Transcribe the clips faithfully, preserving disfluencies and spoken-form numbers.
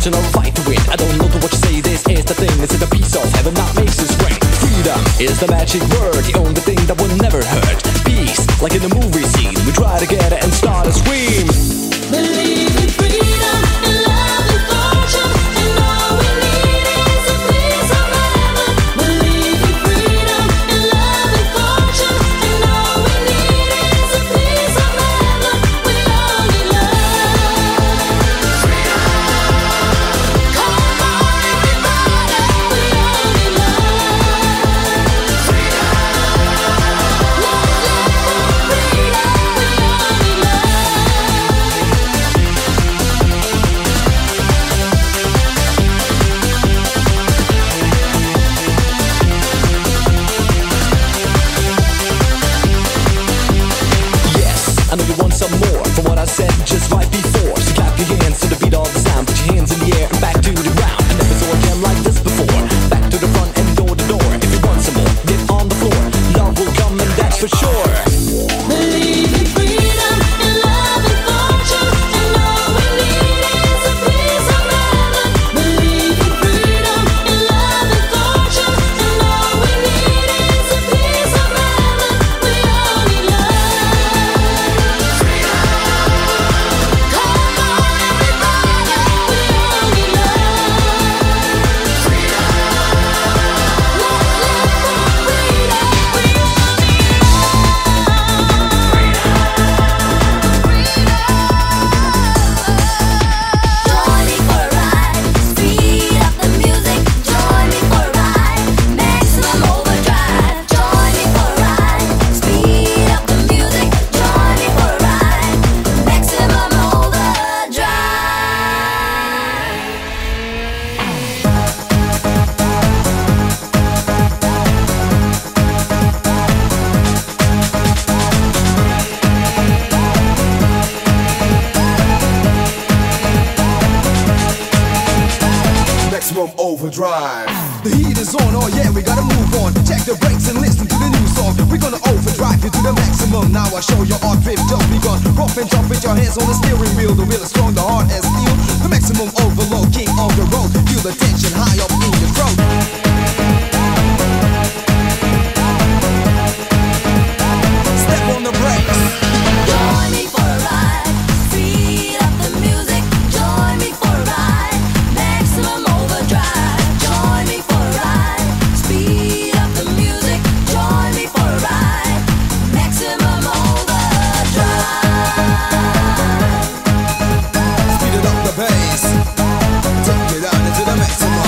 passion, I'll fight to win. I don't know to what you say, this is the thing. It's in the peace of heaven that makes us spring. Freedom is the magic word, the only thing that will never hurt. Peace, like in the movie scene, we try to get it and start a scream. Believe in freedom and love and fortune, and all we need is a piece of heaven. Believe in freedom and love and fortune, and all we need is a piece of heaven. We all need love. Freedom. Come on, everybody. We all need love. Freedom. Let's live for freedom. We all need love. Yes, I know you want some more from what I said just right before. So clap your hands to the beat of the sound, put your hands in the air and back to the ground. I never saw a jam like this before. Back to the front and door to door. If you want some more, get on the floor. Love will come and that's for sure. Believe in freedom and love and fortune, and all we need is a piece of heaven. Believe in freedom and love and fortune, and all we need is a piece of heaven. We all need love. Freedom. Come on, everybody. We all need love. Freedom. Let's live for freedom. We all Join me for a ride, speed up the music. Join me for a ride, maximum overdrive. Join me for a ride, speed up the music. Join me for a ride, maximum overdrive. Maximum overdrive. The heat is on, oh yeah, we gotta move on. Check the brakes and listen to the new song. We're gonna overdrive you to the maximum. Now I show your art drift just begun. Rough and jump with your hands on the steering wheel. The wheel is strong, the heart as steel. The maximum overload, king on the road. Feel the tension high up in your throat. Step on the brakes. Join me for a ride, speed up the music. Join me for a ride, maximum overdrive. Join me for a ride, speed up the music. Join me for a ride, maximum overdrive. Speed it up the bass. Take it down into the maximum.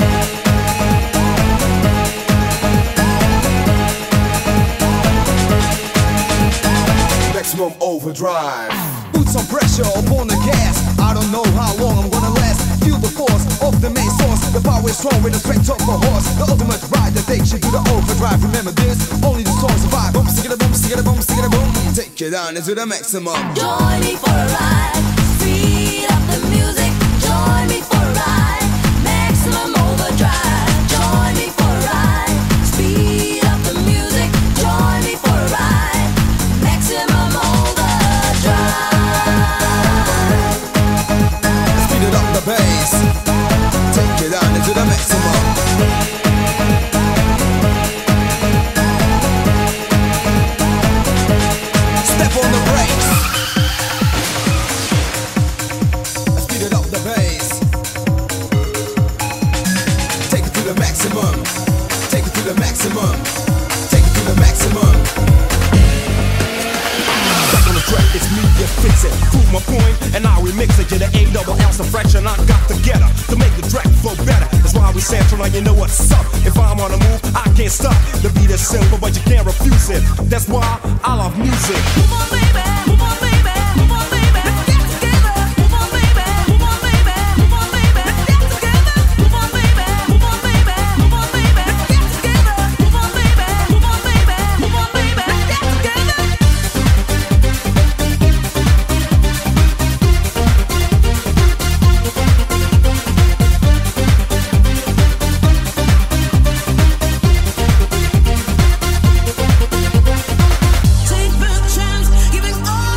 Maximum overdrive. Put some pressure upon the gas. I don't know how long I'm gonna last. Feel the force of the main source. The power is strong with the strength of a horse. The ultimate ride that takes you to the overdrive. Remember this, only the strong survive. Boom, stick it a boom, stick it a boom, stick it a boom. Take it down into the maximum. Join me for a ride, speed up the music. Join me for a ride, maximum overdrive. Join me for a ride, speed up the music. Join me for a ride, maximum overdrive. Speed it up the bass. Take it down into the maximum. Step on the brakes. Speed it up the bass. Take it to the maximum. Take it to the maximum. Take it to the maximum. Back on the track, it's me, you fix it. Prove my point, and I remix it. You're the A double ounce of fraction I got together to make the track flow better. That's why we sample, now you know what's up. If I'm on the move, I can't stop. The beat is simple, but you can't refuse it. That's why I love music. Move on, baby. Move on, baby. Move on, baby. Let's get together. Move on, baby. Move on, baby. Move on, baby. Let's get together. Move on, baby. Move on, baby. Move on, baby. Let's get together. Move on, baby. Move on, baby. Move on, baby. Let's get together. Take the chance, giving all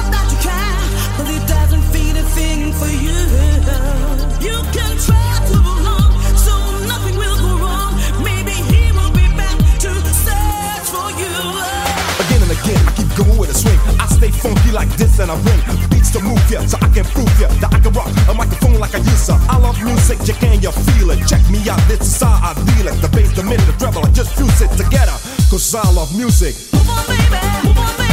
to move ya, so I can prove ya that I can rock a microphone like I used to. I love music, you can, you feel it. Check me out, this is how I deal it. The bass, the minute, the treble, I just fuse it together, cause I love music. Move on, baby, move on, baby.